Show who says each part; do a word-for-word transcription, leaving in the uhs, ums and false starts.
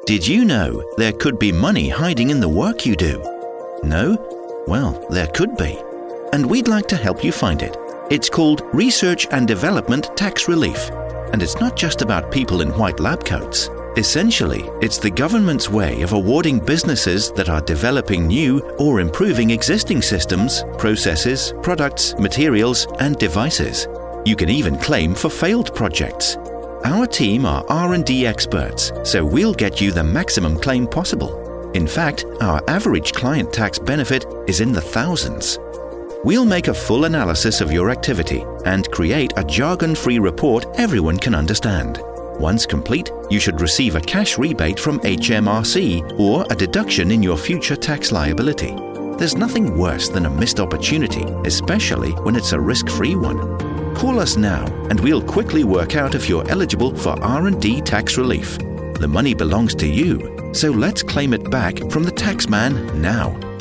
Speaker 1: Did you know there could be money hiding in the work you do? No? Well, there could be. And we'd like to help you find it. It's called Research and Development Tax Relief. And it's not just about people in white lab coats. Essentially, it's the government's way of awarding businesses that are developing new or improving existing systems, processes, products, materials, and devices. You can even claim for failed projects. Our team are R and D experts, so we'll get you the maximum claim possible. In fact, our average client tax benefit is in the thousands. We'll make a full analysis of your activity and create a jargon-free report everyone can understand. Once complete, you should receive a cash rebate from H M R C or a deduction in your future tax liability. There's nothing worse than a missed opportunity, especially when it's a risk-free one. Call us now and we'll quickly work out if you're eligible for R and D tax relief. The money belongs to you, so let's claim it back from the taxman now.